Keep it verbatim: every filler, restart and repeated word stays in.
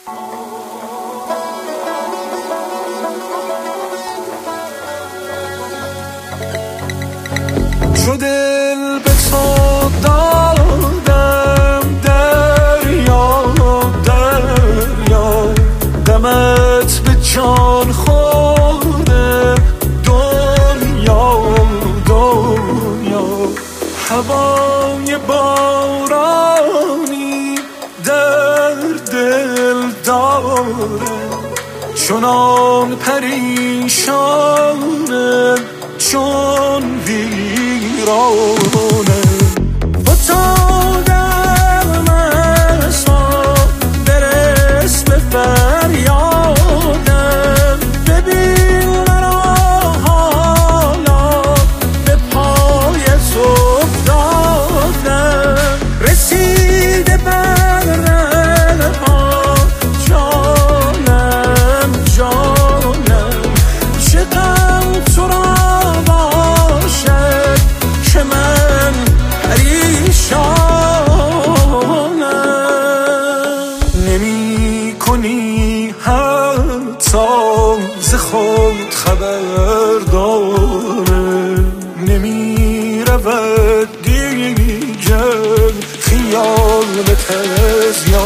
چو دل به تو دادم دریا دریا، دمت به جان خورده دنیا دنیا. هوای بارانی در دل داره، چنان پریشانه چون ویرانه. فتادم از ما برس به فریادم، ببین مرا حالا به پای تو افتادم. رسیده بر رها جانم جانم، چه غم تو را باشد که من پریشانم. نمی کنی حتی ز خود خبرداره، نمی رود دیگر خیالت از یاد.